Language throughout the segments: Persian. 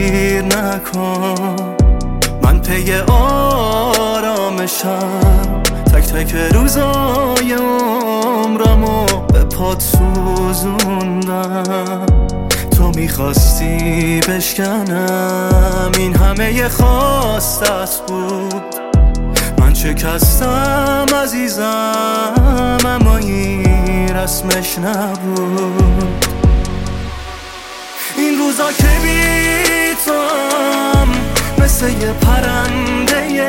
دیر نکن. من پی آرامشم، تک تک روزای عمرمو به پات سوزوندم. تو میخواستی بشکنم، این همه خواستت بود. من شکستم عزیزم، اما این رسمش نبود. این روزا که بی توام مثل یه پرنده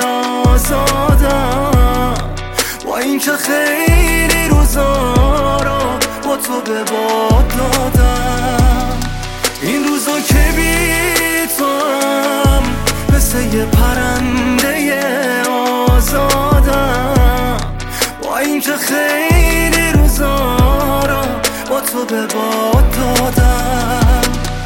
آزادم، با این که خیلی روزا رو با تو به باد دادم. این روزا که بی توام مثل یه پرنده آزادم، با این که خیلی روزا رو با تو به باد دادم.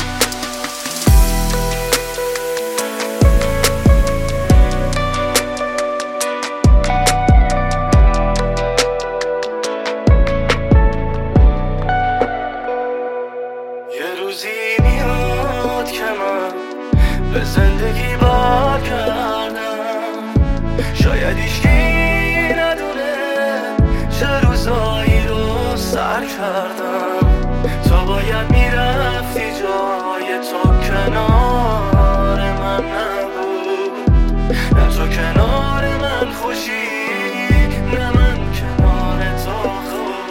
یه روزی میاد که من به زندگی برگردم، شاید هیچکی ندونه چه روزایی رو سر کردم. تو باید میرفتی، جای تو کنار من نبود. نه تو کنار من خوشی، نه من کنار تو خوب.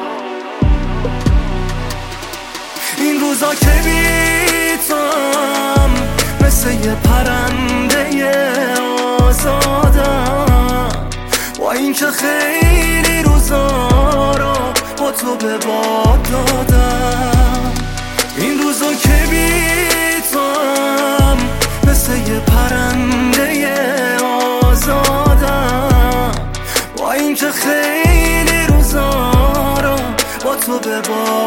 این روزا که بی توام مثل یه پرنده آزادم، با این که خیلی روزا رو با تو به باد دادم. این روزا که بی توام مثل یه پرنده آزادم، با این که خیلی روزا رو با تو به باد